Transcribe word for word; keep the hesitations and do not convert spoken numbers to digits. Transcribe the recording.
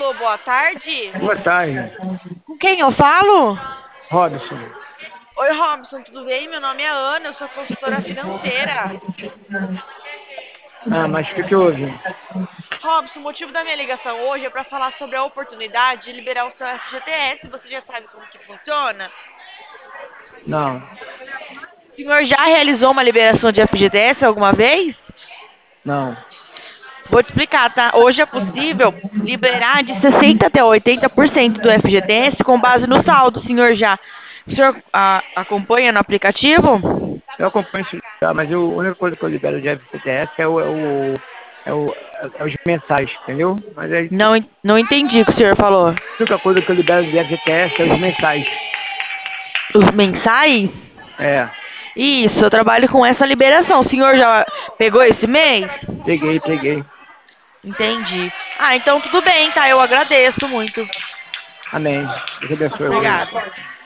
Alô, boa tarde. Boa tarde, Com quem eu falo? Robson. Oi, Robson, tudo bem? Meu nome é Ana, eu sou consultora financeira. Ah, mas o que que houve? Robson, o motivo da minha ligação hoje é para falar sobre a oportunidade de liberar o seu F G T S. Você já sabe como que funciona? Não, O senhor já realizou uma liberação de F G T S alguma vez? não. Vou te explicar, tá? Hoje é possível liberar de sessenta até oitenta por cento do F G T S com base no saldo, o senhor já. O senhor a- acompanha no aplicativo? Eu acompanho isso já, mas eu, a única coisa que eu libero de F G T S é o, é o, é o, é os mensais, entendeu? Mas é isso. Não, en- não entendi o que o senhor falou. A única coisa que eu libero de F G T S é os mensais. Os mensais? É, Isso, eu trabalho com essa liberação. O senhor já pegou esse mês? peguei, peguei. Entendi. Ah, então tudo bem, tá? Eu agradeço muito. Amém. Deus abençoe. Obrigada. Viu?